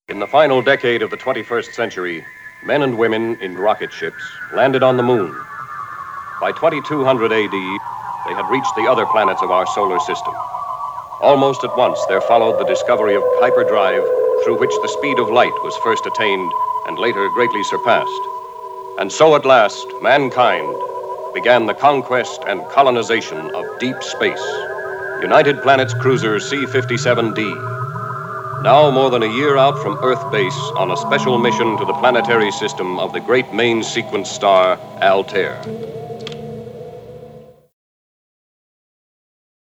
In the final decade of the 21st century, men and women in rocket ships landed on the moon. By 2200 AD, they had reached the other planets of our solar system. Almost at once, there followed the discovery of hyperdrive, through which the speed of light was first attained and later greatly surpassed. And so at last, mankind began the conquest and colonization of deep space. United Planets cruiser C-57D. Now more than a year out from Earth base on a special mission to the planetary system of the great main sequence star, Altair.